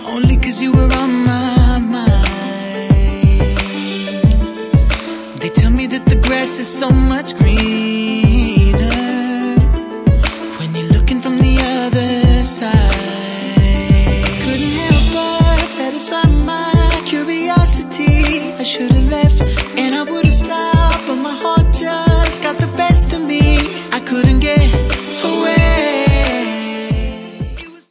only 'cause you were on my mind. They tell me that the grass is so much greener